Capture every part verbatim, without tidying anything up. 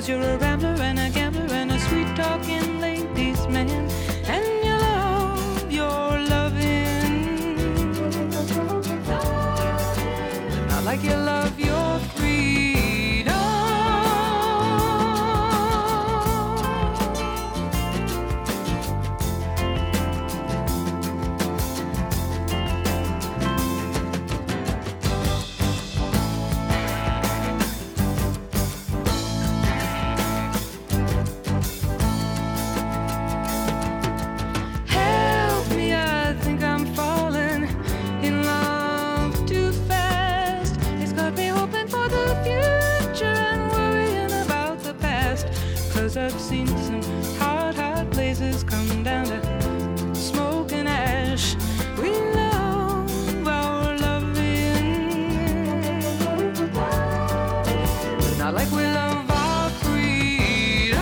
you're a rambler and a gambler and a sweet talking ladies man, and you love your loving, not like you love your freedom. I've seen some hot, hot places come down to smoke and ash. We love our loving, not like we love our freedom.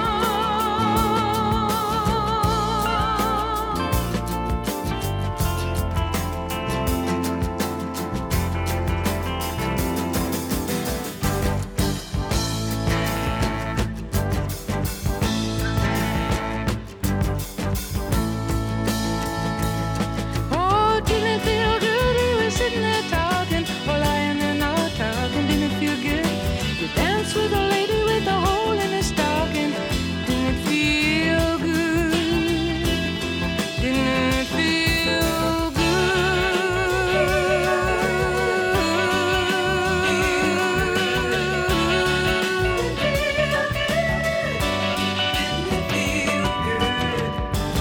With a lady with a hole in her stocking, didn't it feel good? Didn't it feel good? Didn't it feel good?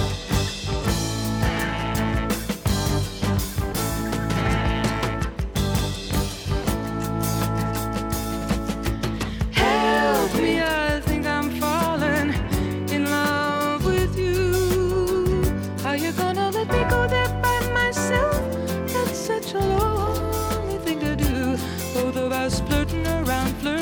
I think I'm falling in love with you. Are you gonna let me go there by myself? That's such a lonely thing to do. Both of us flirting around, flirting